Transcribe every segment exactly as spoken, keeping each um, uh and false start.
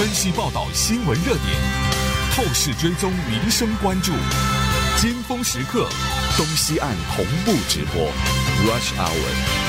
分析报道新闻热点，透视追踪民生关注，尖峰时刻，东西岸同步直播 Rush Hour。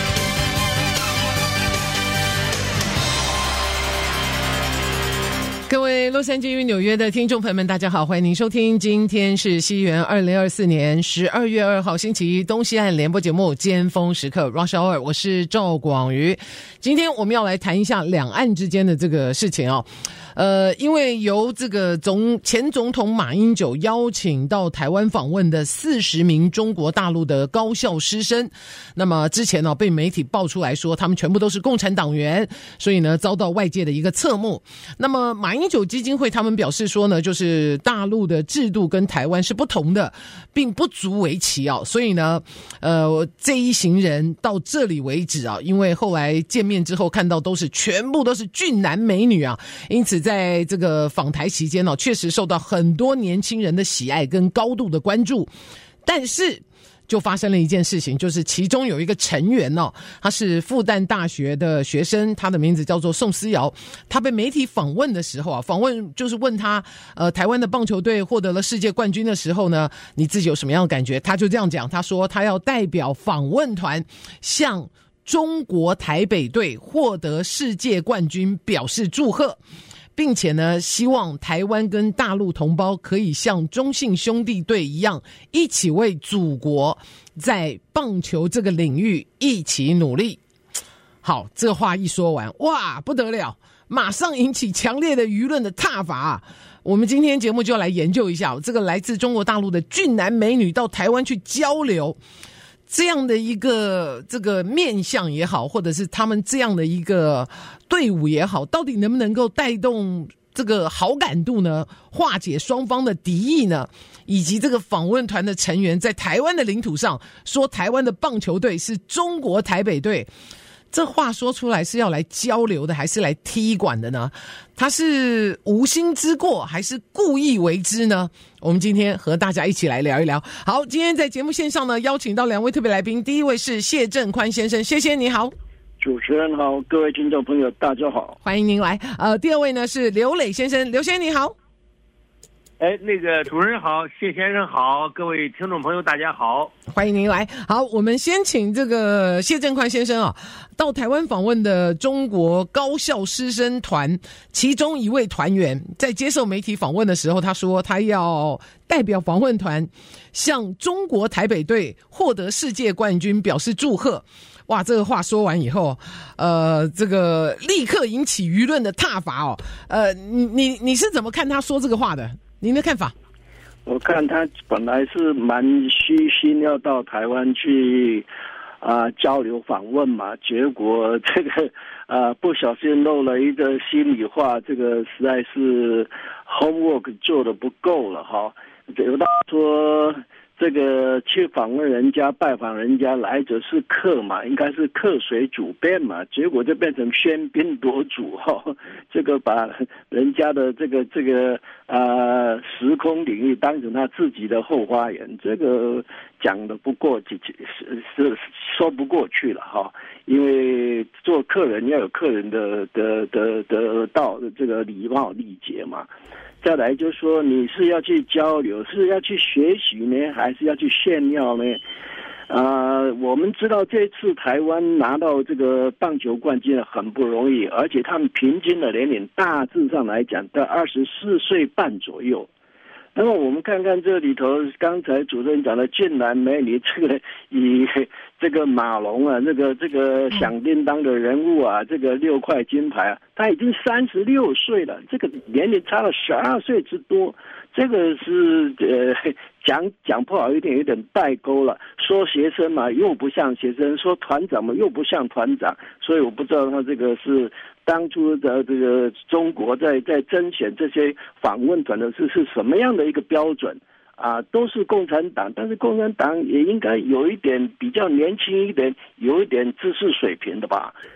各位洛杉矶与纽约的听众朋友们，大家好，欢迎您收听，今天是西元二零二四年十二月二号星期一，东西岸联播节目尖峰时刻 Rush Hour， 我是赵广瑜。今天我们要来谈一下两岸之间的这个事情哦。呃，因为由这个总前总统马英九邀请到台湾访问的四十名中国大陆的高校师生，那么之前呢、哦、被媒体爆出来说他们全部都是共产党员，所以呢遭到外界的一个侧目。那么马英九基金会他们表示说呢，就是大陆的制度跟台湾是不同的，并不足为奇哦。所以呢，呃，这一行人到这里为止啊，因为后来见面之后看到都是全部都是俊男美女啊，因此在这个访台期间哦，确实受到很多年轻人的喜爱跟高度的关注。但是就发生了一件事情，就是其中有一个成员哦，他是复旦大学的学生，他的名字叫做宋思瑶。他被媒体访问的时候啊，访问就是问他，呃，台湾的棒球队获得了世界冠军的时候呢，你自己有什么样的感觉？他就这样讲，他说他要代表访问团向中国台北队获得世界冠军表示祝贺。并且呢，希望台湾跟大陆同胞可以像中信兄弟队一样，一起为祖国在棒球这个领域一起努力。好，这话一说完，哇，不得了，马上引起强烈的舆论的挞伐啊。我们今天节目就要来研究一下，这个来自中国大陆的俊男美女到台湾去交流，这样的一个这个面向也好，或者是他们这样的一个队伍也好，到底能不能够带动这个好感度呢？化解双方的敌意呢？以及这个访问团的成员在台湾的领土上说台湾的棒球队是中国台北队，这话说出来是要来交流的还是来踢馆的呢？他是无心之过还是故意为之呢？我们今天和大家一起来聊一聊。好，今天在节目线上呢，邀请到两位特别来宾，第一位是谢正宽先生，谢谢你好。 主持人好，各位听众朋友大家好， 欢迎您来。呃，第二位呢是刘磊先生，刘先生你好。 哎，那个主持人好，谢先生好，各位听众朋友大家好， 欢迎您来。好，我们先请这个谢正宽先生啊，到台湾访问的中国高校师生团其中一位团员，在接受媒体访问的时候，他说他要代表访问团向中国台北队获得世界冠军表示祝贺。哇，这个话说完以后，呃，这个立刻引起舆论的挞伐哦。呃，你你你是怎么看他说这个话的？您的看法？ 我看他本来是蛮虚心要到台湾去啊、呃、交流访问嘛，结果这个啊、呃、不小心漏了一个心里话，这个实在是 homework 做得不够了哈。有的说这个去访问人家、拜访人家，来者是客嘛，应该是客随主便嘛，结果就变成喧宾夺主哈、哦，这个把人家的这个这个呃时空领域当成他自己的后花园，这个讲的不过是是说不过去了哈、哦，因为做客人要有客人的的的的道这个礼貌礼节嘛。再来就是说，你是要去交流，是要去学习呢，还是要去炫耀呢？啊、呃，我们知道这次台湾拿到这个棒球冠军很不容易，而且他们平均的年龄大致上来讲在二十四岁半左右。那么我们看看这里头，刚才主持人讲的俊男美女，这个以这个马龙啊，这个这个响叮当的人物啊，这个六块金牌啊，他已经三十六岁了，这个年龄差了十二岁之多，这个是呃讲讲不好一点，有点代沟了。说学生嘛，又不像学生；说团长嘛，又不像团长。所以我不知道他这个是当初的这个中国在在甄选这些访问团的是是什么样的一个标准啊？都是共产党，但是共产党也应该有一点比较年轻一点，有一点知识水平的吧？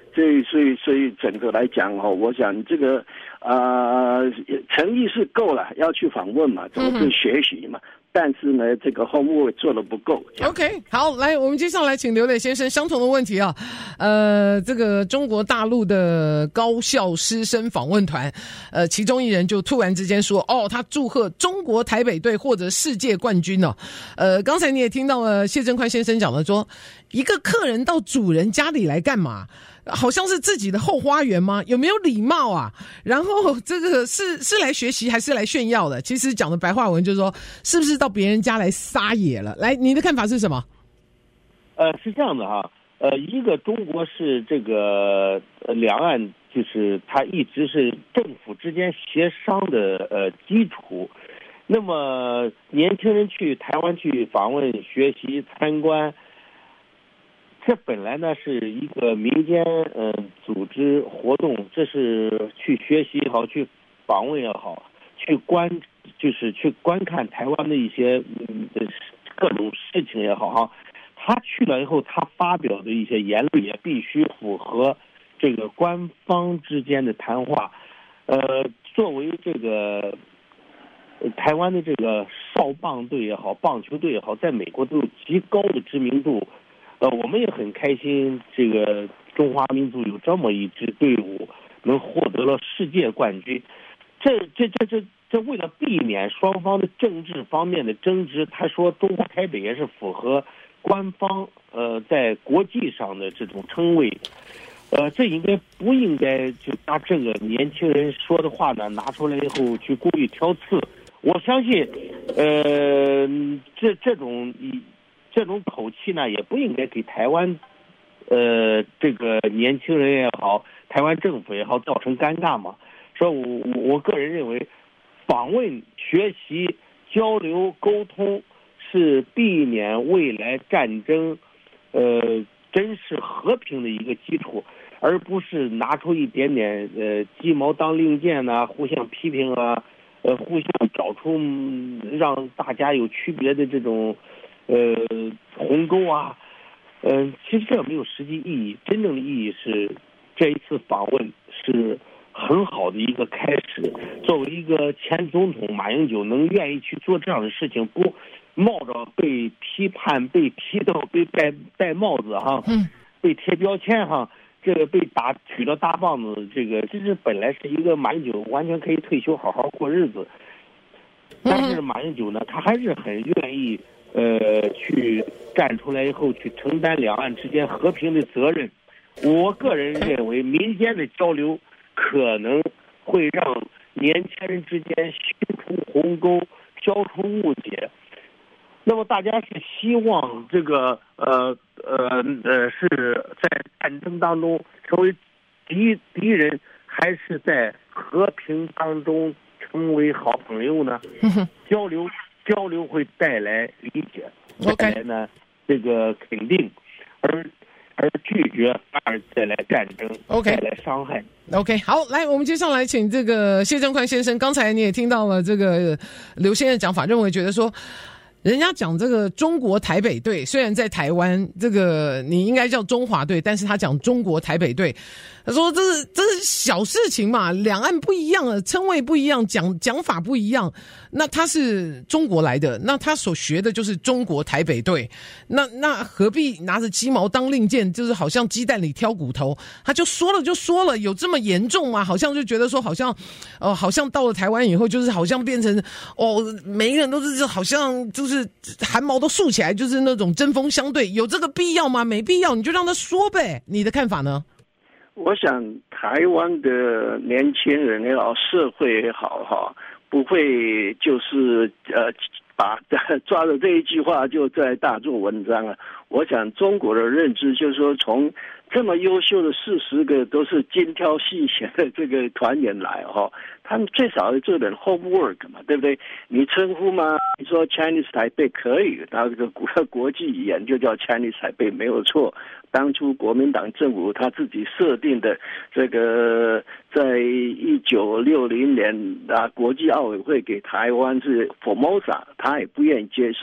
所以所以所以整个来讲哈，我想这个呃诚意是够了，要去访问嘛，总是学习嘛。嗯，但是呢，这个 homework 做得不够。 OK， 好，来，我们接下来请刘磊先生相同的问题啊，呃，这个中国大陆的高校师生访问团，呃，其中一人就突然之间说，哦，他祝贺中国台北队获得世界冠军哦。呃，刚才你也听到了谢振宽先生讲的说，一个客人到主人家里来干嘛？好像是自己的后花园吗？有没有礼貌啊？然后这个是是来学习还是来炫耀的？其实讲的白话文就是说，是不是到别人家来撒野了？来，你的看法是什么？ 呃，是这样的哈，呃，一个中国是这个呃两岸就是它一直是政府之间协商的呃基础。那么年轻人去台湾去访问、学习、参观。这本来呢是一个民间呃组织活动，这是去学习也好，去访问也好，去观就是去观看台湾的一些嗯各种事情也好哈。他去了以后，他发表的一些言论也必须符合这个官方之间的谈话。呃，作为这个台湾的这个少棒队也好，棒球队也好，在美国都有极高的知名度。呃，我们也很开心，这个中华民族有这么一支队伍能获得了世界冠军。这这这这这为了避免双方的政治方面的争执，他说中国台北也是符合官方呃在国际上的这种称谓。呃，这应该不应该就把这个年轻人说的话呢拿出来以后去故意挑刺？我相信，呃，这这种以。这种口气呢，也不应该给台湾，呃，这个年轻人也好，台湾政府也好，造成尴尬嘛。所以我我个人认为，访问、学习、交流、沟通是避免未来战争，呃，真实和平的一个基础，而不是拿出一点点呃鸡毛当令箭呐、啊，互相批评啊，呃，互相找出让大家有区别的这种。呃，鸿沟啊，嗯、呃，其实这没有实际意义。真正的意义是，这一次访问是很好的一个开始。作为一个前总统马英九能愿意去做这样的事情，不冒着被批判、被批斗、被戴戴帽子哈，被贴标签哈，这个被打举着大棒子，这个这是本来是一个马英九完全可以退休好好过日子，但是马英九呢，他还是很愿意。呃，去站出来以后，去承担两岸之间和平的责任。我个人认为，民间的交流可能会让年轻人之间修除鸿沟，消除误解。那么，大家是希望这个呃呃呃是在战争当中成为敌敌人，还是在和平当中成为好朋友呢？交流。交流会带来理解，带来呢这个肯定，而而拒绝反而带来战争， OK 带来伤害。 OK， 好，来，我们接下来请这个谢振宽先生。刚才你也听到了这个刘先生的讲法，认为觉得说，人家讲这个中国台北队，虽然在台湾，这个你应该叫中华队，但是他讲中国台北队，他说这是这是小事情嘛，两岸不一样了，称谓不一样，讲讲法不一样。那他是中国来的，那他所学的就是中国台北队，那那何必拿着鸡毛当令箭，就是好像鸡蛋里挑骨头？他就说了就说了，有这么严重吗？好像就觉得说，好像，呃，好像到了台湾以后，就是好像变成哦，每一个人都是好像就是汗毛都竖起来，就是那种针锋相对，有这个必要吗？没必要，你就让他说呗。你的看法呢？ 我想台湾的年轻人也好，社会也好，哈，不会就是呃把抓着这一句话就在大做文章啊。我想中国的认知就是说，从这么优秀的四十个都是精挑细选的这个团员来哈，他们最少要做点 homework 嘛，对不对？你称呼吗？你说 Chinese 台北可以，他这个国国际语言就叫 Chinese 台北没有错。当初国民党政府他自己设定的这个，在一九六零年啊，国际奥委会给台湾是 Formosa， 他也不愿意接受。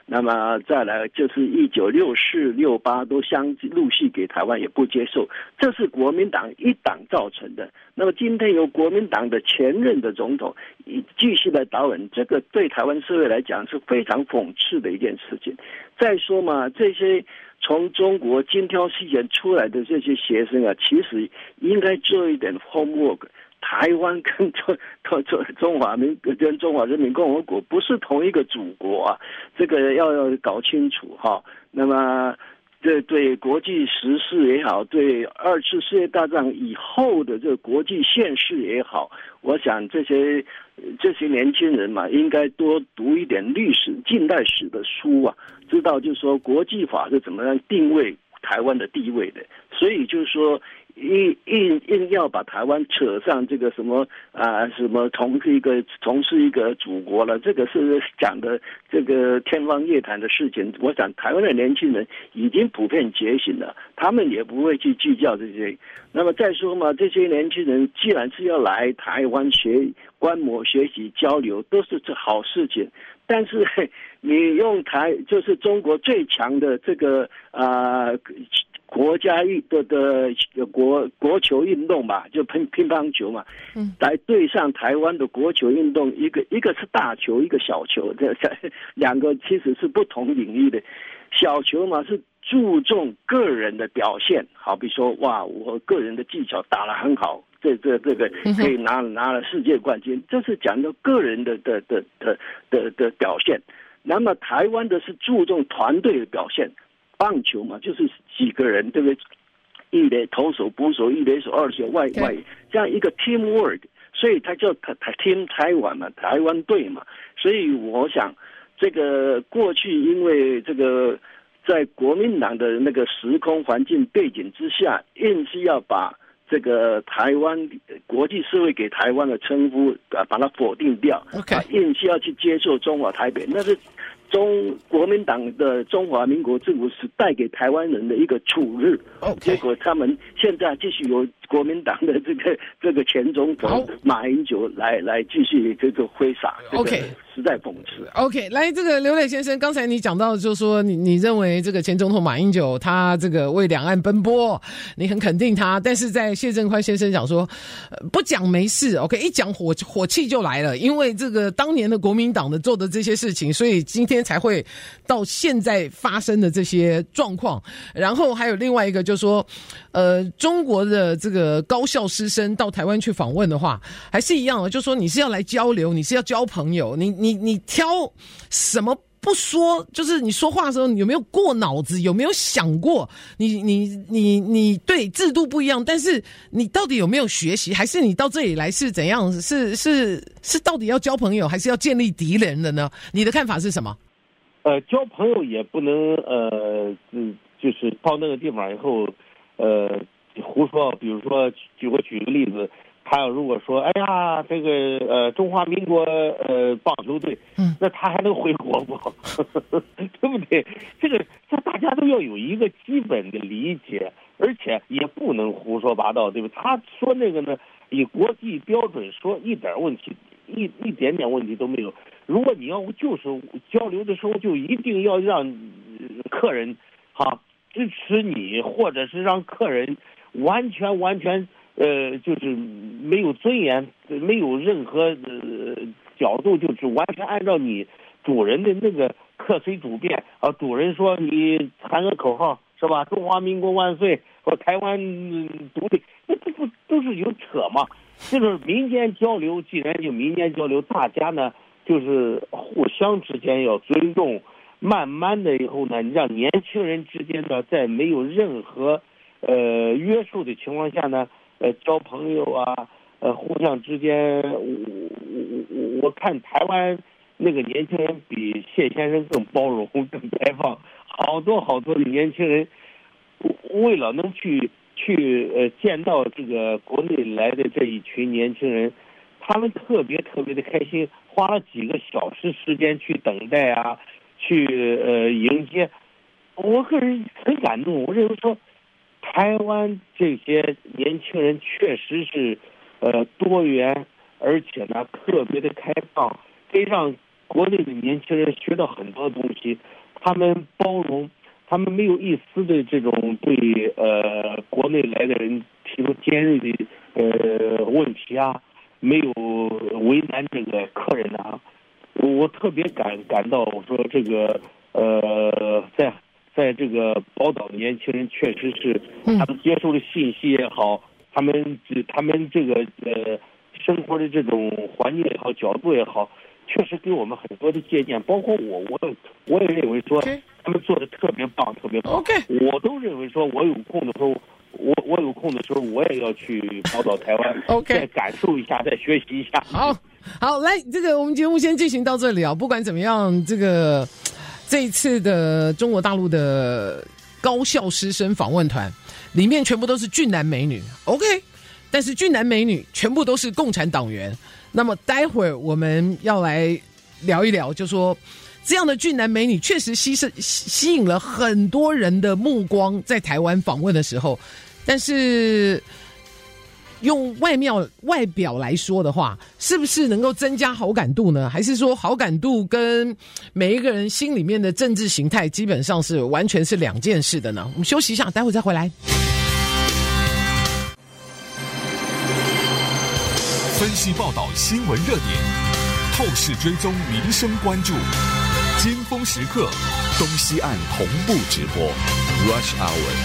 那么再来就是一九六四、六八都相陆续给台湾，也不接受，这是国民党一党造成的。那么今天由国民党的前任的总统继续来导演，这个对台湾社会来讲是非常讽刺的一件事情。再说嘛，这些从中国精挑细选出来的这些学生啊，其实应该做一点 homework。台湾跟中中中华民跟中华人民共和国不是同一个祖国啊，这个要要搞清楚哈。那么，这对国际时事也好，对二次世界大战以后的这个国际现势也好，我想这些这些年轻人嘛，应该多读一点历史、近代史的书啊，知道就是说国际法是怎么样定位台湾的地位的。所以就是说。硬硬硬要把台湾扯上这个什么啊什么从一个从事一个祖国了，这个是讲的这个天方夜谭的事情。我想台湾的年轻人已经普遍觉醒了，他们也不会去计较这些。那么再说嘛，这些年轻人既然是要来台湾学观摩、学习、交流，都是这好事情。但是你用台就是中国最强的这个啊。呃国家运的的国国球运动吧，就乒乒乓球嘛，嗯，来对上台湾的国球运动，一个一个是大球，一个小球，这两个其实是不同领域的。小球嘛是注重个人的表现，好比说哇，我个人的技巧打得很好，这这这个可以拿拿了世界冠军，这是讲到个人的的的的的的表现。那么台湾的是注重团队的表现。棒球嘛，就是几个人，对不对？一垒投手、捕手、一垒手、二手、外外，这样一个 teamwork， 所以他叫台台 team 台湾嘛，台湾队嘛。所以我想，这个过去因为这个在国民党的那个时空环境背景之下，硬是要把这个台湾国际社会给台湾的称呼啊，把它否定掉， okay. 啊，硬是要去接受中华台北，那是。中国民党的中华民国政府是带给台湾人的一个处日， okay. 结果他们现在继续由国民党的这个这个前总统马英九来来继续这个挥洒，这个实在讽刺。 OK， 来，这个刘磊先生，刚才你讲到就是说你你认为这个前总统马英九他这个为两岸奔波，你很肯定他，但是在谢振宽先生讲说，呃、不讲没事 ，OK， 一讲火火气就来了，因为这个当年的国民党的做的这些事情，所以今天才会到现在发生的这些状况。然后还有另外一个就是说，呃，中国的这个高校师生到台湾去访问的话，还是一样的，就是说你是要来交流，你是要交朋友，你你你挑什么不说，就是你说话的时候，你有没有过脑子，有没有想过，你你你你对制度不一样，但是你到底有没有学习，还是你到这里来是怎样，是是是到底要交朋友，还是要建立敌人的呢？你的看法是什么？ 呃，交朋友也不能呃，嗯，就是到那个地方以后，呃，胡说。比如说，举我举个例子，他要如果说，哎呀，这个呃中华民国呃棒球队，嗯，那他还能回国不？对不对？这个这大家都要有一个基本的理解，而且也不能胡说八道，对吧？他说那个呢，以国际标准说，一点问题，一一点点问题都没有。如果你要就是交流的时候，就一定要让客人哈支持你，或者是让客人完全完全呃就是没有尊严，没有任何呃角度，就是完全按照你主人的那个客随主便啊。主人说你喊个口号是吧？中华民国万岁，和台湾独立，那这不都是有扯嘛？就是民间交流，既然就民间交流，大家呢。就是互相之间要尊重，慢慢的以后呢，让年轻人之间呢，在没有任何呃约束的情况下呢，呃交朋友啊，呃互相之间，我我我看台湾那个年轻人比谢先生更包容、更开放，好多好多的年轻人，为了能去去呃见到这个国内来的这一群年轻人。他们特别特别的开心，花了几个小时时间去等待啊，去呃迎接。我个人很感动，我认为说，台湾这些年轻人确实是呃多元，而且呢特别的开放，可以让国内的年轻人学到很多东西，他们包容，他们没有一丝的这种对呃国内来的人提出尖锐的呃问题啊，没有为难这个客人啊。我我特别感感到，我说这个呃，在在这个宝岛的年轻人确实是他们接受的信息也好，他们这他们这个呃生活的这种环境也好，角度也好，确实给我们很多的借鉴。包括我，我我也认为说他们做的特别棒，特别棒。 OK， 我都认为说，我有空的时候。我我有空的时候，我也要去宝岛台湾 ，OK， 再感受一下，再学习一下。 好，好，来，这个我们节目先进行到这里啊。不管怎么样，这个这一次的中国大陆的高校师生访问团里面全部都是俊男美女 ，OK， 但是俊男美女全部都是共产党员。那么待会儿我们要来聊一聊，就说。这样的俊男美女确实吸吸引了很多人的目光，在台湾访问的时候，但是用外貌外表来说的话，是不是能够增加好感度呢？还是说好感度跟每一个人心里面的政治形态基本上是完全是两件事的呢？我们休息一下，待会再回来。 分析报道新闻热点，透视追踪民生关注。尖峰时刻，东西岸同步直播 Rush Hour。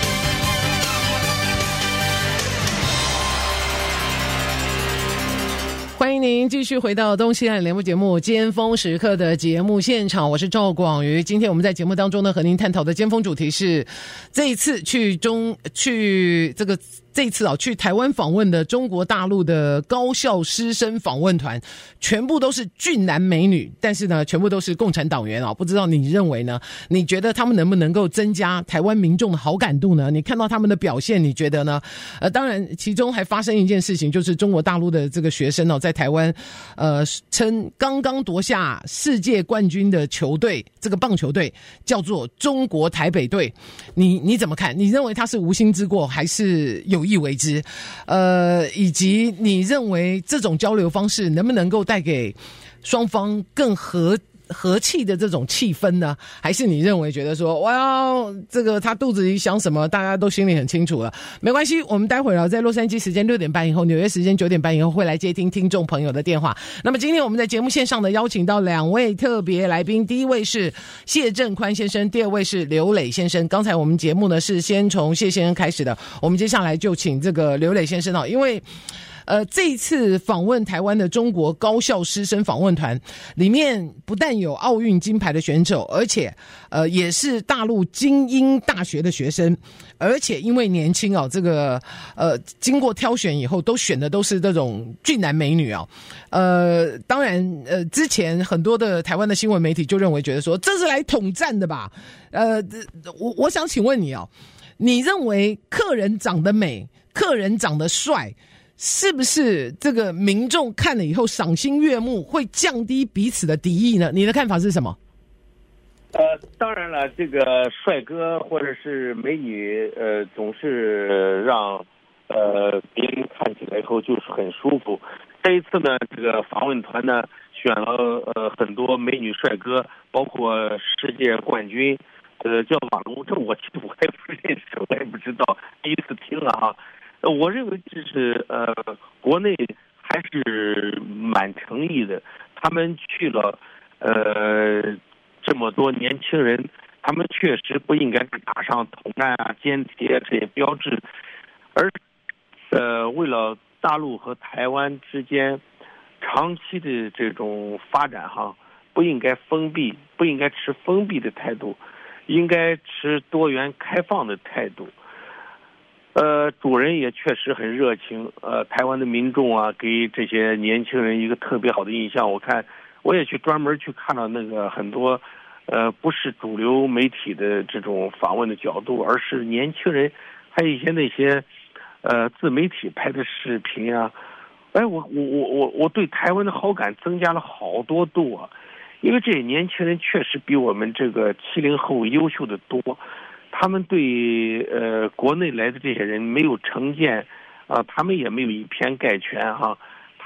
欢迎您继续回到东西岸联播节目尖峰时刻的节目现场，我是赵广瑜。今天我们在节目当中呢，和您探讨的尖峰主题是这一次去中去这个这一次啊去台湾访问的中国大陆的高校师生访问团，全部都是俊男美女，但是呢，全部都是共产党员啊。不知道你认为呢？你觉得他们能不能够增加台湾民众的好感度呢？你看到他们的表现，你觉得呢？呃，当然，其中还发生一件事情，就是中国大陆的这个学生哦，在台湾，呃，称刚刚夺下世界冠军的球队，这个棒球队叫做中国台北队。你你怎么看？你认为他是无心之过，还是有意为之？呃，以及你认为这种交流方式能不能够带给双方更和和气的这种气氛呢？还是你认为觉得说，哇，这个他肚子里想什么，大家都心里很清楚了？没关系，我们待会儿在洛杉矶时间六点半以后，纽约时间九点半以后会来接听听众朋友的电话。那么今天我们在节目线上的邀请到两位特别来宾，第一位是谢振宽先生，第二位是刘磊先生。刚才我们节目呢是先从谢先生开始的，我们接下来就请这个刘磊先生哦，因为。呃，这一次访问台湾的中国高校师生访问团里面，不但有奥运金牌的选手，而且呃也是大陆精英大学的学生，而且因为年轻哦，这个呃经过挑选以后，都选的都是这种俊男美女哦。呃，当然呃之前很多的台湾的新闻媒体就认为觉得说这是来统战的吧？呃，我我想请问你哦，你认为客人长得美，客人长得帅？是不是这个民众看了以后赏心悦目，会降低彼此的敌意呢？你的看法是什么？ 呃，当然了，这个帅哥或者是美女，呃，总是让呃别人看起来以后就是很舒服。这一次呢，这个访问团呢选了呃很多美女帅哥，包括世界冠军，呃叫马龙，这我其实我也不认识，我也不知道，第一次听了哈。呃，我认为这是呃，国内还是蛮诚意的。他们去了，呃，这么多年轻人，他们确实不应该打上统战啊、间谍这些标志，而呃，为了大陆和台湾之间长期的这种发展哈，不应该封闭，不应该持封闭的态度，应该持多元开放的态度。呃，主人也确实很热情。呃，台湾的民众啊，给这些年轻人一个特别好的印象。我看，我也去专门去看了那个很多，呃，不是主流媒体的这种访问的角度，而是年轻人，还有一些那些，呃，自媒体拍的视频啊。哎，我我我我我对台湾的好感增加了好多度啊，因为这些年轻人确实比我们这个七零后优秀的多。他们对呃国内来的这些人没有成见，啊、呃，他们也没有以偏概全哈，他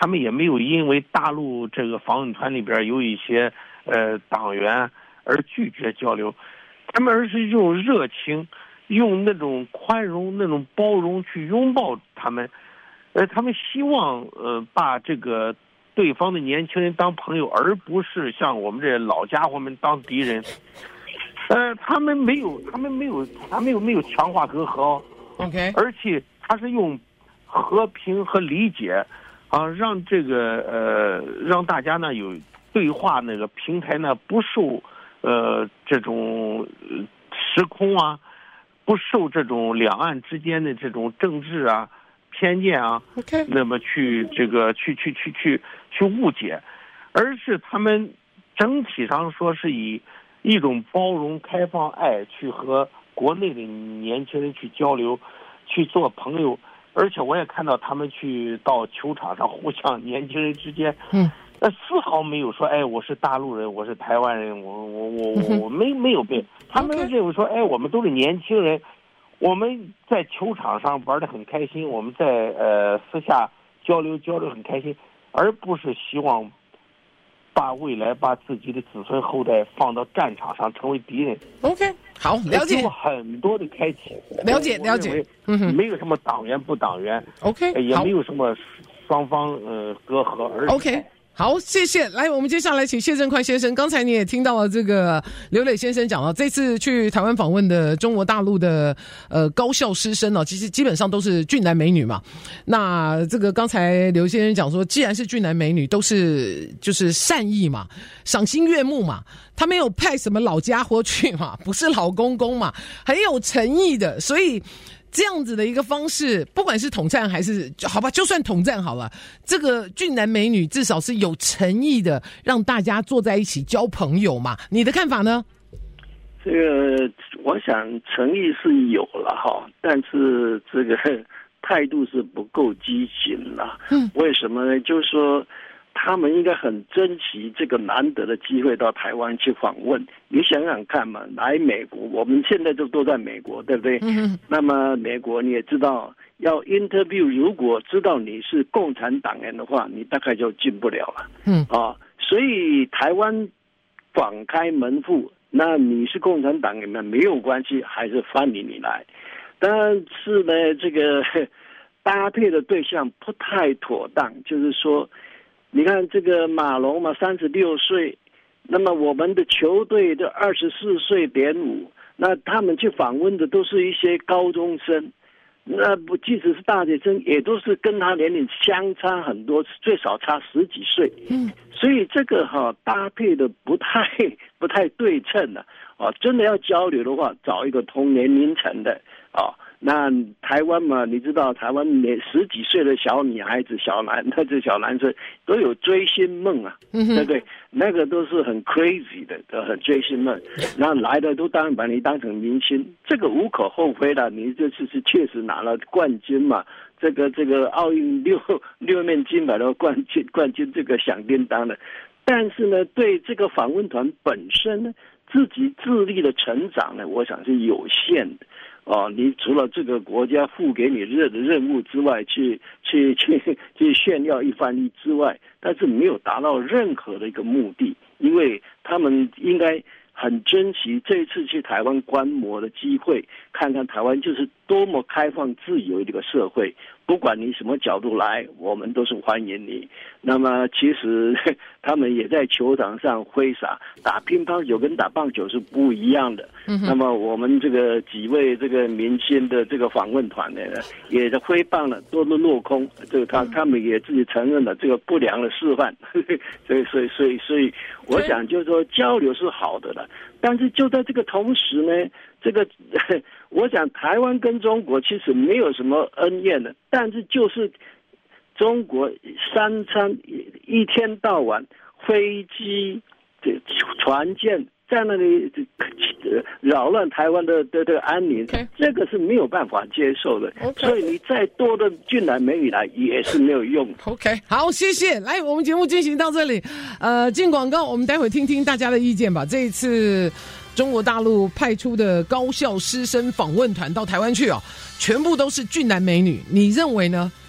他们也没有因为大陆这个访问团里边有一些呃党员而拒绝交流，他们而是用热情，用那种宽容、那种包容去拥抱他们。呃，他们希望呃把这个对方的年轻人当朋友，而不是像我们这老家伙们当敌人。呃，他们没有，他们没有，他们没有没有强化隔阂。 OK， 而且他是用和平和理解啊，让这个呃让大家呢有对话那个平台呢不受呃这种时空啊，不受这种两岸之间的这种政治啊偏见啊 ，OK， 那么去这个去去去去去误解，而是他们整体上说是以一种包容、开放、爱去和国内的年轻人去交流，去做朋友。而且我也看到他们去到球场上互相年轻人之间， 嗯， 呃，丝毫没有说，哎，我是大陆人，我是台湾人，我我我我我没没有被，他们认为说，哎，我们都是年轻人。我们在球场上玩得很开心，我们在呃私下交流交流很开心，而不是希望把未来把自己的子孙后代放到战场上成为敌人。 OK， 好，了解， 有很多的开启， 了解了解， 嗯哼，没有什么党员不党员 ，OK， 也没有什么双方呃隔阂，而 OK。好，谢谢。来，我们接下来请谢振宽先生。刚才你也听到了这个刘磊先生讲了，这次去台湾访问的中国大陆的呃高校师生哦，其实基本上都是俊男美女嘛。那这个刚才刘先生讲说，既然是俊男美女，都是就是善意嘛，赏心悦目嘛，他没有派什么老家伙去嘛，不是老公公嘛，很有诚意的，所以。这样子的一个方式，不管是统战还是好吧，就算统战好了，这个俊男美女至少是有诚意的，让大家坐在一起交朋友嘛。你的看法呢？ 这个我想诚意是有了哈，但是这个态度是不够激情了。嗯，为什么呢？就是说。他们应该很珍惜这个难得的机会到台湾去访问。你想想看嘛，来美国，我们现在就都在美国，对不对？嗯。那么美国你也知道，要 interview， 如果知道你是共产党员的话，你大概就进不了了。嗯。啊，所以台湾广开门户，那你是共产党员呢，没有关系，还是欢迎你来。但是呢，这个搭配的对象不太妥当，就是说。你看这个马龙嘛，三十六岁，那么我们的球队的二十四岁点五，那他们去访问的都是一些高中生，那不即使是大学生，也都是跟他年龄相差很多，最少差十几岁。嗯，所以这个哈、啊、搭配的不太不太对称的啊，真的要交流的话，找一个同年龄层的啊。那台湾嘛，你知道台湾年十几岁的小女孩子、小男，那这小男生都有追星梦啊，嗯、对不对？那个都是很 crazy 的，都很追星梦。那来的都当然把你当成明星，这个无可厚非的。你这次是确实拿了冠军嘛，这个这个奥运六六面金牌的冠军，冠军这个响叮当的。但是呢，对这个访问团本身呢，自己智力的成长呢，我想是有限的。哦，你除了这个国家付给你任的任务之外，去去去去炫耀一番之外，但是没有达到任何的一个目的，因为他们应该很珍惜这一次去台湾观摩的机会，看看台湾就是多么开放自由的一个社会，不管你什么角度来，我们都是欢迎你。那么其实他们也在球场上挥洒，打乒乓球跟打棒球是不一样的。嗯、那么我们这个几位这个明星的这个访问团呢，也是挥棒了，都是落空。这个他他们也自己承认了这个不良的示范。所以所以所以所以，我想就是说交流是好的了，但是就在这个同时呢，这个我想台湾跟中国其实没有什么恩怨的，但是就是中国三餐一天到晚飞机、这船舰在那里扰乱台湾的的的安宁， okay. 这个是没有办法接受的。Okay. 所以你再多的俊男美女来也是没有用。 OK， 好，谢谢。来，我们节目进行到这里，呃，进广告，我们待会听听大家的意见吧。这一次中国大陆派出的高校师生访问团到台湾去哦，全部都是俊男美女，你认为呢？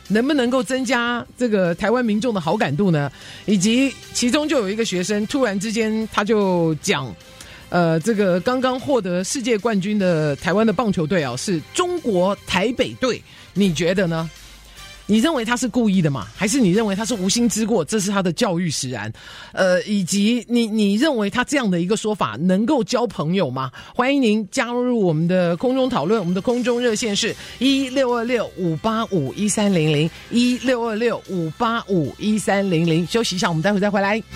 能不能够增加这个台湾民众的好感度呢？以及其中就有一个学生突然之间他就讲，呃，这个刚刚获得世界冠军的台湾的棒球队啊，是中国台北队，你觉得呢？你认为他是故意的吗？还是你认为他是无心之过？这是他的教育使然，呃，以及你你认为他这样的一个说法能够交朋友吗？欢迎您加入我们的空中讨论，我们的空中热线是一六二六五八五一三零零一六二六五八五一三零零。休息一下，我们待会再回来。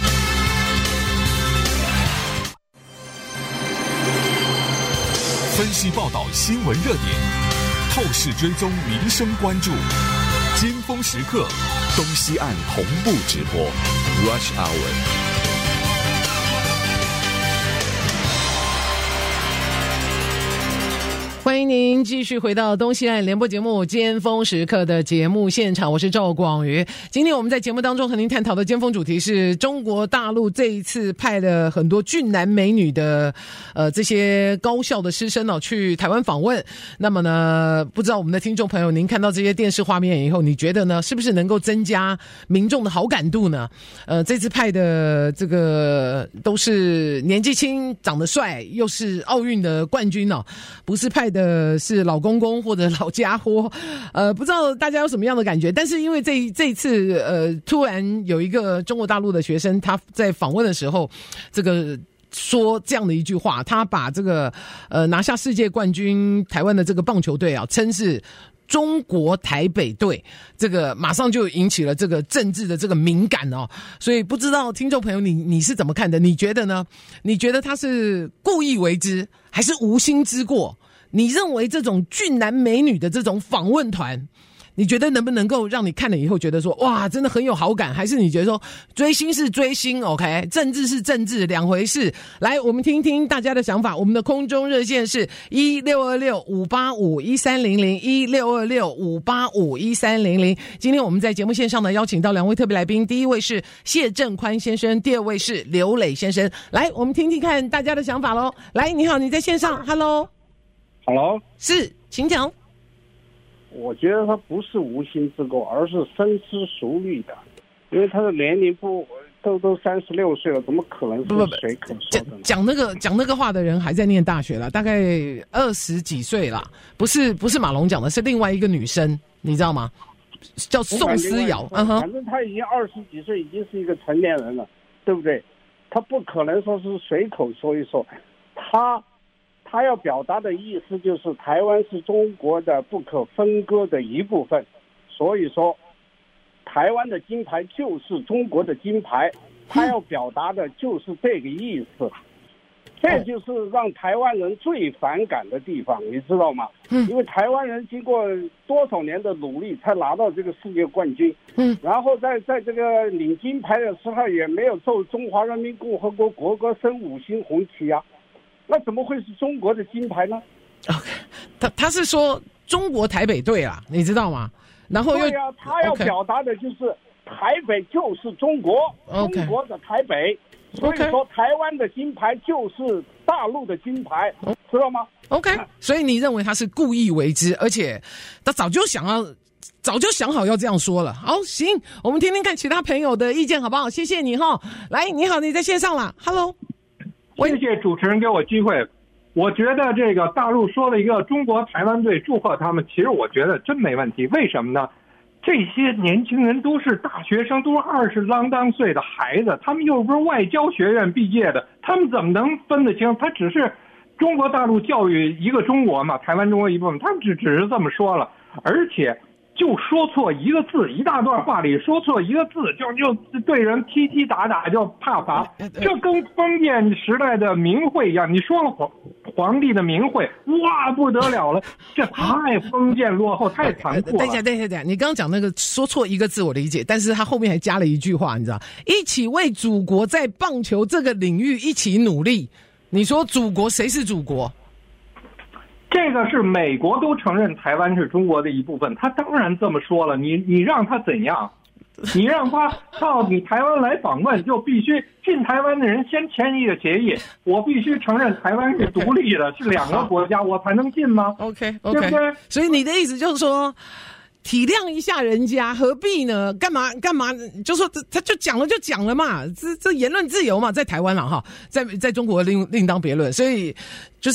分析报道新闻热点，透视追踪民生关注。尖峰时刻，东西岸同步直播 Rush Hour。 欢迎您继续回到东西岸联播节目尖峰时刻的节目现场，我是赵广瑜。今天我们在节目当中和您探讨的尖峰主题是中国大陆这一次派了很多俊男美女的呃这些高校的师生哦去台湾访问。那么呢，不知道我们的听众朋友，您看到这些电视画面以后，你觉得呢，是不是能够增加民众的好感度呢？呃，这次派的这个都是年纪轻、长得帅，又是奥运的冠军哦，不是派的呃，是老公公或者老家伙，呃，不知道大家有什么样的感觉？但是因为这这一次，呃，突然有一个中国大陆的学生，他在访问的时候，这个说这样的一句话，他把这个呃拿下世界冠军台湾的这个棒球队啊，称是中国台北队，这个马上就引起了这个政治的这个敏感哦，所以不知道听众朋友你你是怎么看的？你觉得呢？你觉得他是故意为之，还是无心之过？你认为这种俊男美女的这种访问团，你觉得能不能够让你看了以后觉得说哇真的很有好感，还是你觉得说追星是追星 OK 政治是政治两回事？来我们听听大家的想法，我们的空中热线是一六二六五八五一三零零一六二六五八五一三零零。今天我们在节目线上呢邀请到两位特别来宾，第一位是谢正宽先生，第二位是刘磊先生。来我们听听看大家的想法咯。来你好，你在线上 Hello Hello， 是，请讲。 我觉得他不是无心之过，而是深思熟虑的，因为他的年龄不都都三十六岁了，怎么可能是随口说的呢？ 讲那个讲那个话的人还在念大学了，大概二十几岁啦，不是不是马龙讲的，是另外一个女生，你知道吗？叫宋思瑶，嗯哼， 反正他已经二十几岁，已经是一个成年人了，对不对？他不可能说是随口说一说，他。他要表达的意思就是台湾是中国的不可分割的一部分，所以说台湾的金牌就是中国的金牌，他要表达的就是这个意思，这就是让台湾人最反感的地方，你知道吗？因为台湾人经过多少年的努力才拿到这个世界冠军，然后在在这个领金牌的时候也没有奏中华人民共和国国歌升五星红旗啊，那怎么会是中国的金牌呢 ？OK， 他他是说中国台北队啦，你知道吗？然后又对啊，他要表达的就是台北就是中国， okay. 中国的台北，所以说台湾的金牌就是大陆的金牌， okay. 知道吗 ？OK， 所以你认为他是故意为之，而且他早就想要。早就想好要这样说了。好，行，我们听听看其他朋友的意见好不好？谢谢你哈。来，你好，你在线上了 ，Hello。 谢谢主持人给我机会。我觉得这个大陆说了一个中国台湾队，祝贺他们，其实我觉得真没问题。为什么呢？这些年轻人都是大学生，都是二十啷当岁的孩子，他们又不是外交学院毕业的，他们怎么能分得清？他只是中国大陆教育一个中国嘛，台湾中国一部分，他们只只是这么说了，而且。就说错一个字，一大段话里说错一个字，就就对人踢踢打打，就怕罚。这跟封建时代的名讳一样，你说了皇皇帝的名讳，哇，不得了了，这太封建落后，太残酷了。 等一下，等一下，等一下，你刚刚讲那个说错一个字，我理解，但是他后面还加了一句话，你知道，一起为祖国在棒球这个领域一起努力。你说祖国谁是祖国？ 这个是美国都承认台湾是中国的一部分，他当然这么说了，你你让他怎样？你让他到你台湾来访问，就必须进台湾的人先签一个协议，我必须承认台湾是独立的，是两个国家，我才能进吗 ？OK OK， 对不对？ 所以你的意思就是说， 体谅一下人家，何必呢？干嘛干嘛？就说他就讲了就讲了嘛，这这言论自由嘛，在台湾了哈，在在中国另另当别论。所以就是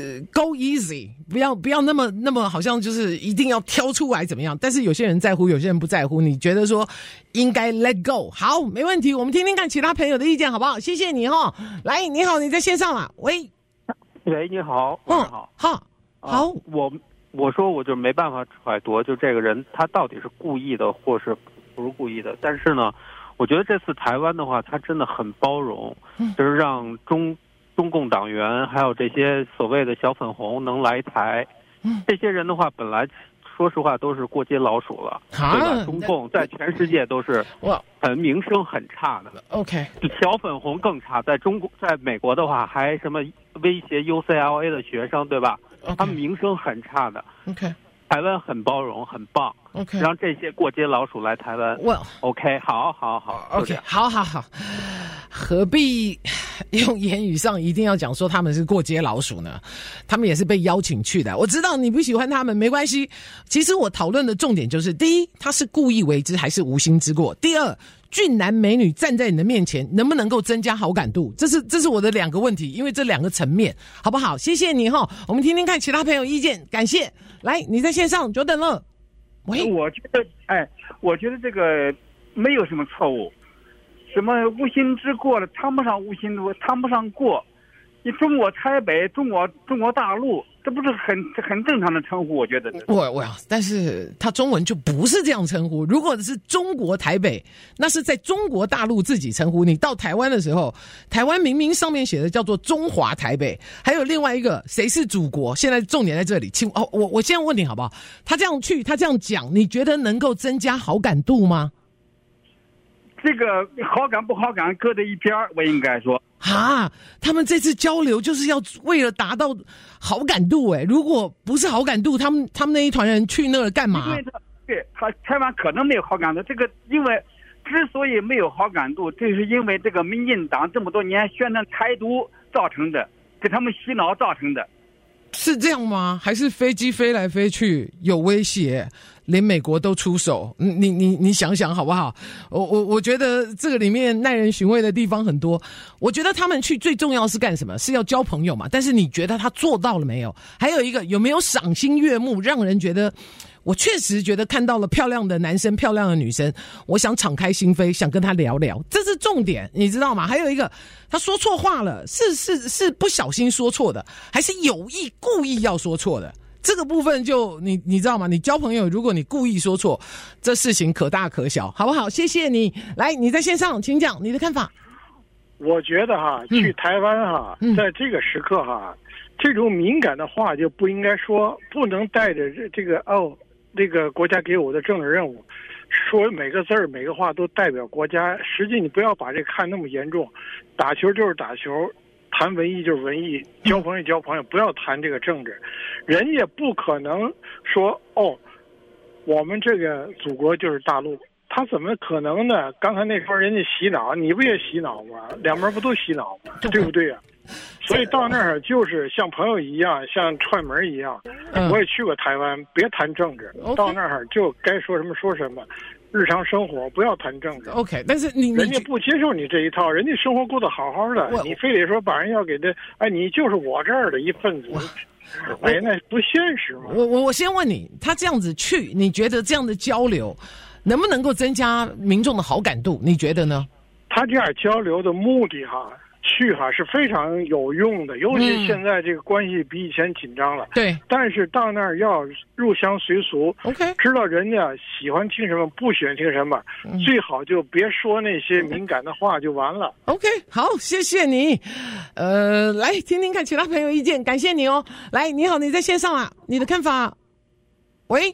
go easy， 不要不要那么那么好像就是一定要挑出来怎么样？但是有些人在乎，有些人不在乎。你觉得说应该 let go？ 好，没问题，我们听听看其他朋友的意见好不好？谢谢你哈。来，你好，你在线上了，喂， 喂，你好， 嗯， 好， 好，好， 啊、我。我说我就没办法揣度，就这个人他到底是故意的，或是不是故意的。但是呢，我觉得这次台湾的话，他真的很包容，就是让中中共党员还有这些所谓的小粉红能来台。这些人的话，本来说实话都是过街老鼠了，对吧？中共在全世界都是很名声很差的。 OK， 小粉红更差，在中国，在美国的话还什么威胁 U C L A 的学生，对吧？他们名声很差的。 OK， 台湾很包容，很棒。 OK， 让这些过街老鼠来台湾。 Well， OK， 好，好，好。 OK， 好好好，何必用言语上一定要讲说他们是过街老鼠呢？他们也是被邀请去的。我知道你不喜欢他们，没关系。其实我讨论的重点就是：第一，他是故意为之还是无心之过；第二，俊男美女站在你的面前，能不能够增加好感度？这是这是我的两个问题，因为这两个层面，好不好？谢谢你哈，我们听听看其他朋友意见，感谢。来，你在线上久等了。喂， 我觉得，哎，我觉得这个没有什么错误，什么无心之过了，谈不上无心之过，谈不上过。你中国台北，中国中国大陆，这不是很很正常的称呼？我觉得。 我我但是他中文就不是这样称呼。如果是中国台北，那是在中国大陆自己称呼。你到台湾的时候，台湾明明上面写的叫做中华台北，还有另外一个谁是祖国？现在重点在这里。请哦，我我现在问你好不好？他这样去，他这样讲，你觉得能够增加好感度吗？ 这个好感不好感搁在一边，我应该说啊，他们这次交流就是要为了达到好感度哎，如果不是好感度，他们他们那一团人去那儿干嘛？ 因为他对他台湾可能没有好感度，这个因为之所以没有好感度，这是因为这个民进党这么多年宣传台独造成的，给他们洗脑造成的。 是这样吗？还是飞机飞来飞去有威胁，连美国都出手？你你你想想好不好？我我我觉得这个里面耐人寻味的地方很多。我觉得他们去最重要是干什么？是要交朋友嘛？但是你觉得他做到了没有？还有一个有没有赏心悦目，让人觉得我确实觉得看到了漂亮的男生、漂亮的女生，我想敞开心扉，想跟他聊聊，这是重点，你知道吗？还有一个，他说错话了，是是是不小心说错的，还是有意故意要说错的？这个部分就你你知道吗？你交朋友，如果你故意说错，这事情可大可小，好不好？谢谢你，来，你在线上，请讲你的看法。 我觉得哈，去台湾哈， 嗯、 在这个时刻哈，这种敏感的话就不应该说，不能带着这个哦。这个国家给我的政治任务，说每个字儿每个话都代表国家，实际你不要把这看那么严重。打球就是打球，谈文艺就是文艺，交朋友交朋友，不要谈这个政治。人家不可能说哦，我们这个祖国就是大陆，他怎么可能呢？刚才那时候人家洗脑，你不也洗脑吗？两边不都洗脑吗？对不对呀、啊？所以到那儿就是像朋友一样，像串门一样。嗯、我也去过台湾，别谈政治， okay. 到那儿就该说什么说什么，日常生活不要谈政治。 OK， 但是你人家不接受你这一套，人家生活过得好好的，你非得说把人要给他，哎，你就是我这儿的一份子，哎，那不现实嘛。 我我我先问你，他这样子去，你觉得这样的交流能不能够增加民众的好感度？你觉得呢？ 他这样交流的目的哈。去哈是非常有用的，尤其现在这个关系比以前紧张了。 嗯、对， 但是到那儿要入乡随俗 ，OK， 知道人家喜欢听什么，不喜欢听什么，嗯、最好就别说那些敏感的话就完了。 OK， 好，谢谢你。呃，来听听看其他朋友意见，感谢你哦。来，你好，你在线上啊，你的看法？喂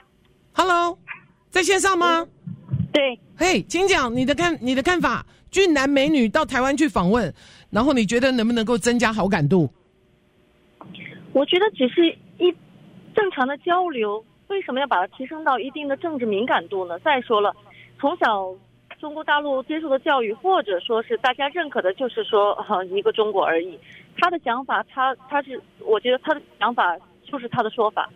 ，Hello， 在线上吗？ 对。 嘿， hey, 请讲你的看你的看法。俊男美女到台湾去访问，然后你觉得能不能够增加好感度？ 我觉得只是一正常的交流，为什么要把它提升到一定的政治敏感度呢？再说了，从小中国大陆接受的教育，或者说是大家认可的，就是说、呃、一个中国而已。他的想法，他他是，我觉得他的想法就是他的说法，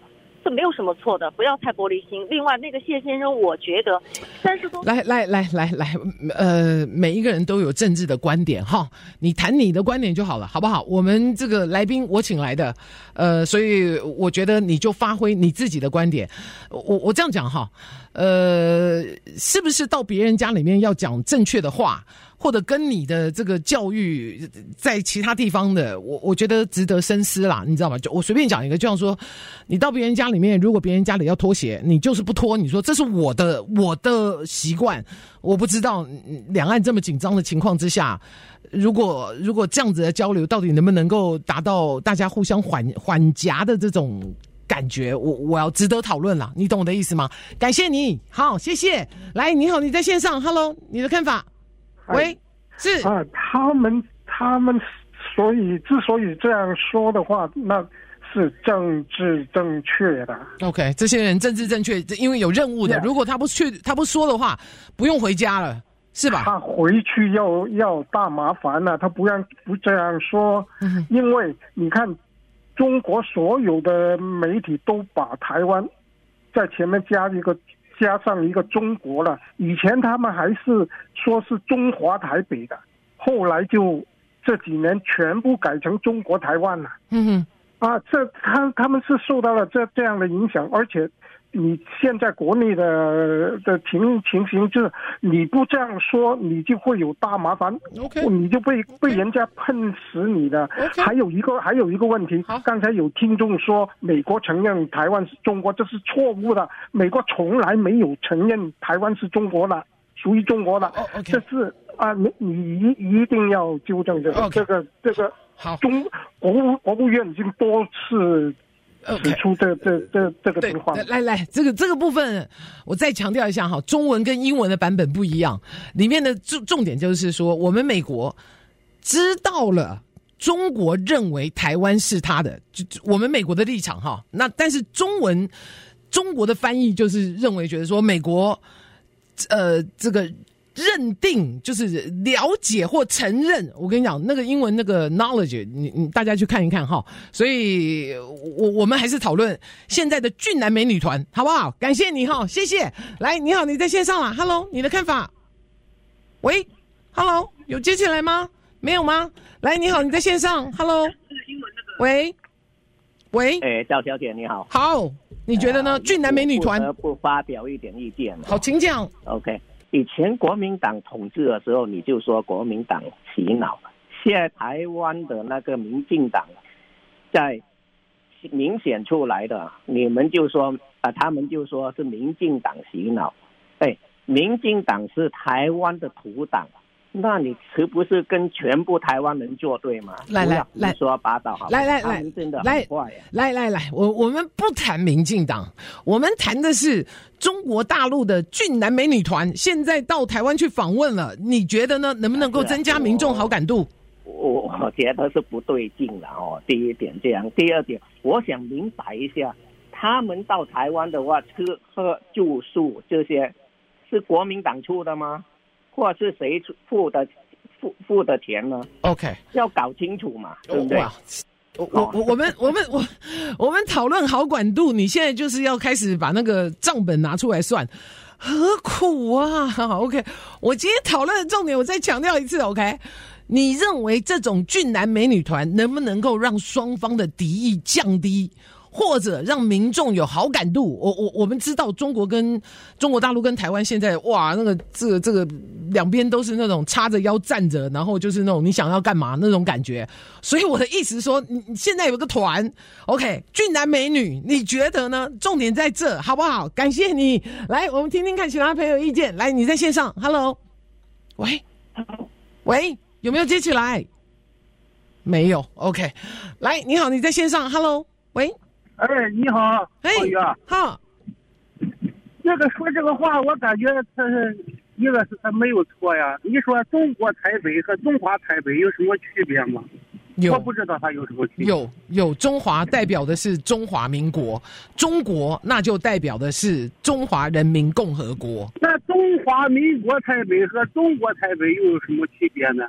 是没有什么错的，不要太玻璃心。另外，那个谢先生，我觉得三十多来来来来来，呃，每一个人都有政治的观点哈，你谈你的观点就好了，好不好？我们这个来宾我请来的，呃，所以我觉得你就发挥你自己的观点。我我这样讲哈，呃，是不是到别人家里面要讲正确的话？或者跟你的这个教育在其他地方的，我我觉得值得深思啦，你知道吗？就我随便讲一个，就像说，你到别人家里面，如果别人家里要脱鞋，你就是不脱，你说这是我的我的习惯，我不知道两岸这么紧张的情况之下，如果如果这样子的交流，到底能不能够达到大家互相缓缓夹的这种感觉？我我要值得讨论啦，你懂我的意思吗？感谢你，好，谢谢。来，你好，你在线上 ，Hello， 你的看法？喂，是啊，他们他们所以之所以这样说的话，那是政治正确的。 OK， 这些人政治正确，因为有任务的。Yeah. 如果他不去，他不说的话，不用回家了，是吧？ 他回去要要大麻烦了，他不让不这样说，嗯、因为你看，中国所有的媒体都把台湾在前面加一个。加上一个中国了，以前他们还是说是中华台北的，后来就这几年全部改成中国台湾了。 嗯哼， 啊，这他他们是受到了这这样的影响，而且你现在国内的的情情形就是你不这样说，你就会有大麻烦。 OK， 你就被被人家喷死你的。 Okay. 还有一个还有一个问题，刚才有听众说美国承认台湾是中国，这是错误的。美国从来没有承认台湾是中国的，属于中国的。 Oh, okay. 这是啊，你你一一定要纠正这个、 okay. 这个这个。 好， 中国务国务院已经多次。指出这这这这个情况， 来来，这个这个部分我再强调一下哈，中文跟英文的版本不一样，里面的重重点就是说，我们美国知道了中国认为台湾是他的，就我们美国的立场哈。那但是中文中国的翻译就是认为觉得说美国呃这个。认定就是了解或承认，我跟你讲，那个英文那个 knowledge， 你你大家去看一看哈。所以我我们还是讨论现在的俊男美女团，好不好？感谢你哈，谢谢。来，你好，你在线上啦 ，Hello， 你的看法？喂 ，Hello， 有接起来吗？没有吗？来，你好，你在线上 ，Hello， 喂，喂， 哎，赵小姐你好， 好，你觉得呢？呃、俊男美女团不得不发表一点意见。 好，请讲。 OK。以前国民党统治的时候，你就说国民党洗脑；现在台湾的那个民进党，在明显出来的，你们就说啊、呃，他们就说是民进党洗脑。哎，民进党是台湾的土党，那你是不是跟全部台湾人作对吗？ 来来来， 胡说八道好， 来来来， 真的很坏呀！ 来来来，我我们不谈民进党，我们谈的是中国大陆的俊男美女团，现在到台湾去访问了，你觉得呢？能不能够增加民众好感度？ 我我觉得是不对劲了哦。第一点这样，第二点，我想明白一下，他们到台湾的话，吃喝住宿这些是国民党出的吗？或是谁付的付付的钱呢 ？OK， 要搞清楚嘛，对不对？ 我我我我们我们我我们讨论好感度，你现在就是要开始把那个账本拿出来算，何苦啊 ？OK， 我今天讨论的重点，我再强调一次 ，OK。你认为这种俊男美女团能不能够让双方的敌意降低？或者让民众有好感度，我我我们知道中国跟中国大陆跟台湾现在哇，那个这个这个两边都是那种叉着腰站着，然后就是那种你想要干嘛那种感觉。所以我的意思说，你现在有个团 ，OK， 俊男美女，你觉得呢？重点在这，好不好？感谢你，来，我们听听看其他朋友意见。来，你在线上 ，Hello， 喂，喂，有没有接起来？没有 ，OK， 来，你好，你在线上 ，Hello， 喂。 哎，你好， 浩宇啊，好。 那个说这个话，我感觉他是一个是他没有错呀。你说中国台北和中华台北有什么区别吗？ 有， 我不知道它有什么区别。 有有，中华代表的是中华民国，中国那就代表的是中华人民共和国。 那中华民国台北和中国台北又有什么区别呢？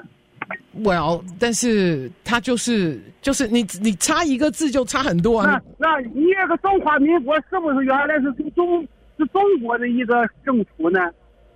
well， 但是他就是就是你你差一个字就差很多啊。 那那你这个中华民国是不是原来是中是中国的一个政府呢？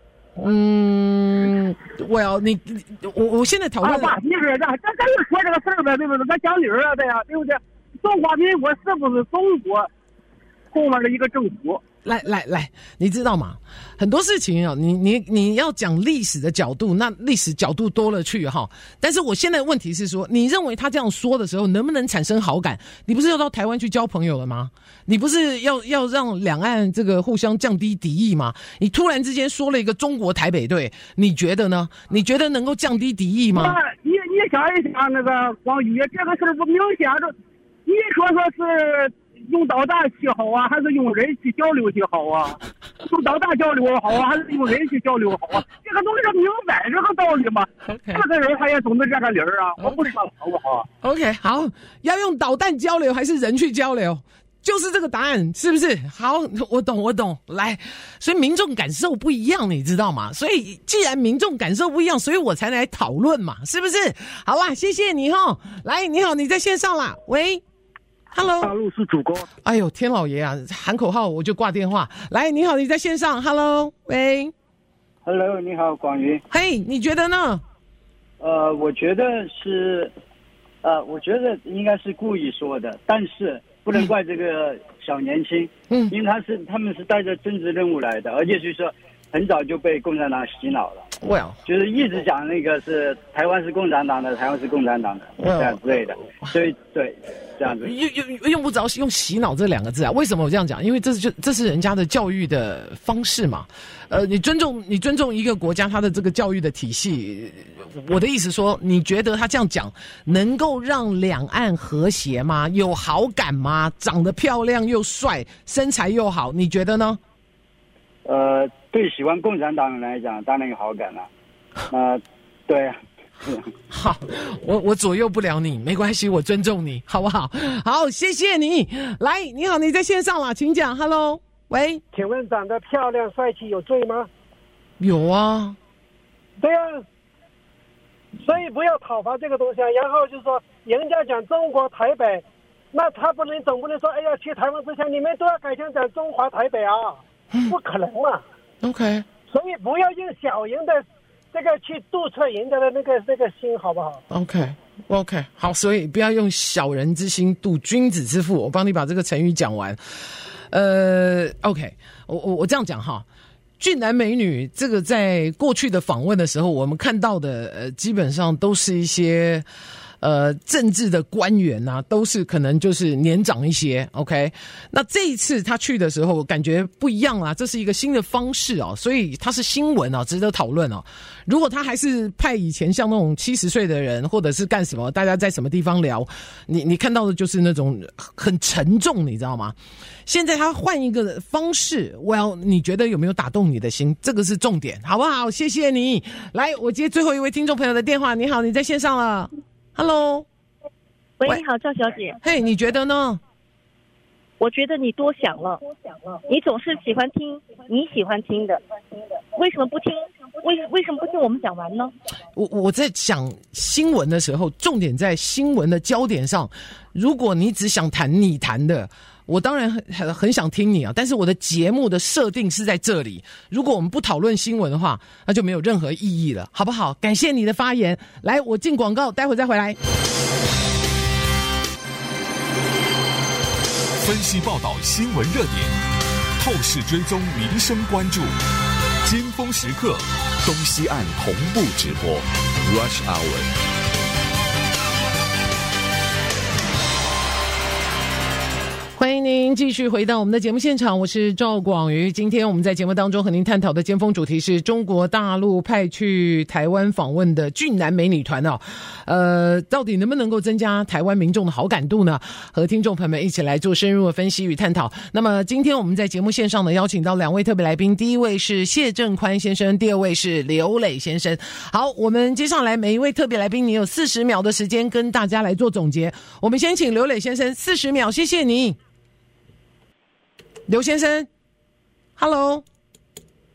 嗯 ，well， 你我我现在讨论， 啊，你说这咱咱就说这个事儿呗，对不对？咱讲理儿啊，对呀，对不对？中华民国是不是中国后面的一个政府？ 来来来，你知道吗？很多事情啊，你你你要讲历史的角度，那历史角度多了去哈。但是我现在的问题是说，你认为他这样说的时候，能不能产生好感？你不是要到台湾去交朋友了吗？你不是要要让两岸这个互相降低敌意吗？你突然之间说了一个中国台北队，你觉得呢？你觉得能够降低敌意吗？ 你你想一想，那个光宇，这个事儿不明显的，你说说是用导弹去好啊，还是用人去交流去好啊？用导弹交流好啊，还是用人去交流好啊？这个东西明摆这个道理嘛。 Okay. 这个人他也懂得这个理儿啊，我不说好不好 ？OK， 好，要用导弹交流还是人去交流？就是这个答案，是不是？好，我懂，我懂。来，所以民众感受不一样，你知道吗？所以既然民众感受不一样，所以我才来讨论嘛，是不是？好啦，谢谢你哈。来，你好，你在线上啦？喂。Hello， 大陆是主公。 哎呦，天老爷啊！喊口号我就挂电话。来，你好，你在线上。Hello， 喂。 Hello， 你好，广云。 嘿， hey, 你觉得呢？ 呃，我觉得是，呃，我觉得应该是故意说的，但是不能怪这个小年轻，嗯，因为他是他们是带着政治任务来的，而且就是说很早就被共产党洗脑了。 Well， 就是一直讲那个是台湾是共产党的，台湾是共产党的， well, 这样之类的，所以对。这样子用用用不着用洗脑这两个字啊？为什么我这样讲？因为这是就这是人家的教育的方式嘛。呃，你尊重你尊重一个国家它的这个教育的体系。我的意思说，你觉得他这样讲能够让两岸和谐吗？有好感吗？长得漂亮又帅，身材又好，你觉得呢？ 呃，对喜欢共产党人来讲，当然有好感了。呃，对啊。 好，我我左右不了你，没关系，我尊重你，好不好？好，谢谢你。来，你好，你在线上了，请讲。Hello， 喂， 请问长得漂亮帅气有罪吗？ 有啊。 对啊，所以不要讨伐这个东西啊。然后就说人家讲中国台北，那他不能总不能说，哎呀，去台湾之前你们都要改成讲中华台北啊，不可能嘛。 OK， 所以不要用小人的。这个去杜彻人家的那个那个心，好不好 ？OK OK， 好，所以不要用小人之心度君子之腹。我帮你把这个成语讲完。呃 ，OK， 我我我这样讲哈，俊男美女，这个在过去的访问的时候，我们看到的呃，基本上都是一些。呃，政治的官员啊，都是可能就是年长一些 ，OK。那这一次他去的时候，感觉不一样啦，这是一个新的方式哦，所以他是新闻哦，值得讨论哦。如果他还是派以前像那种七十岁的人，或者是干什么，大家在什么地方聊，你你看到的就是那种很沉重，你知道吗？现在他换一个方式 ，Well， 你觉得有没有打动你的心？这个是重点，好不好？谢谢你。来，我接最后一位听众朋友的电话。你好，你在线上了。Hello， 喂，你好，赵小姐。 嘿， hey, 你觉得呢？ 我觉得你多想了，你总是喜欢听你喜欢听的，为什么不听？为为什么不听我们讲完呢？ 我我在讲新闻的时候，重点在新闻的焦点上。如果你只想谈你谈的，我当然很很很想听你啊，但是我的节目的设定是在这里。如果我们不讨论新闻的话，那就没有任何意义了，好不好？感谢你的发言。来，我进广告，待会再回来。 分析报道新闻热点，透视追踪民生关注，尖峰时刻，东西岸同步直播 ，Rush Hour。 欢迎您继续回到我们的节目现场，我是赵广瑜。今天我们在节目当中和您探讨的尖峰主题是中国大陆派去台湾访问的俊男美女团哦，呃，到底能不能够增加台湾民众的好感度呢？和听众朋友们一起来做深入的分析与探讨。那么今天我们在节目线上呢，邀请到两位特别来宾，第一位是谢正宽先生，第二位是刘磊先生。好，我们接下来每一位特别来宾，你有四十秒的时间跟大家来做总结。我们先请刘磊先生四十秒，谢谢你。刘先生 ，Hello，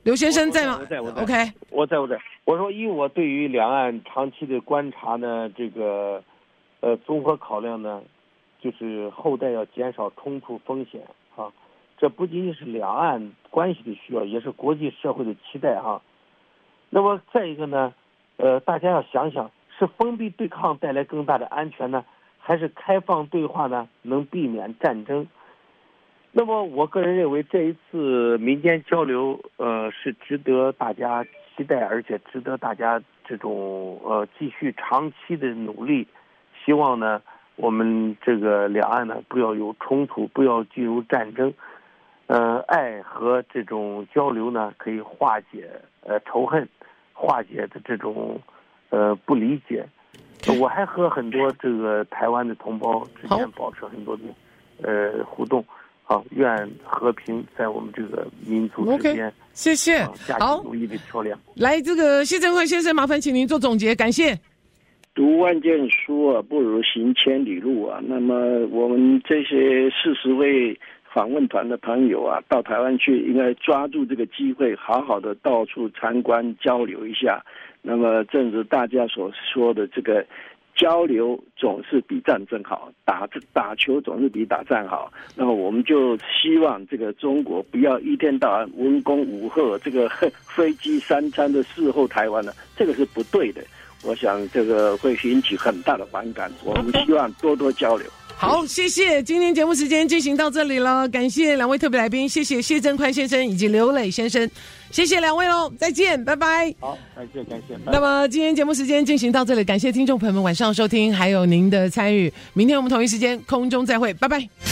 刘先生在吗？ 我在，我在。 OK， 我在，我在。我说，以我对于两岸长期的观察呢，这个呃综合考量呢，就是后代要减少冲突风险啊。这不仅仅是两岸关系的需要，也是国际社会的期待哈。那么再一个呢，呃，大家要想想，是封闭对抗带来更大的安全呢，还是开放对话呢能避免战争？那么我个人认为，这一次民间交流，呃，是值得大家期待，而且值得大家这种呃继续长期的努力。希望呢，我们这个两岸呢不要有冲突，不要进入战争。呃，爱和这种交流呢，可以化解呃仇恨，化解的这种呃不理解。我还和很多这个台湾的同胞之间保持很多的呃互动。好，愿和平在我们这个民族之间。 OK， 谢谢。好， 努力的桥梁。 来，这个谢振辉先生，麻烦请您做总结，感谢。 读万卷书啊，不如行千里路啊。那么我们这些四十位访问团的朋友啊，到台湾去，应该抓住这个机会，好好的到处参观交流一下。那么正如大家所说的，这个交流总是比战争好，打打球总是比打仗好。那么我们就希望这个中国不要一天到晚文攻武吓，这个飞机三餐的伺候台湾了，这个是不对的。我想这个会引起很大的反感。我们希望多多交流。 好，谢谢。今天节目时间进行到这里了，感谢两位特别来宾，谢谢谢振宽先生以及刘磊先生，谢谢两位喽，再见，拜拜。 好，感谢感谢。 那么今天节目时间进行到这里，感谢听众朋友们晚上收听，还有您的参与。明天我们同一时间空中再会，拜拜。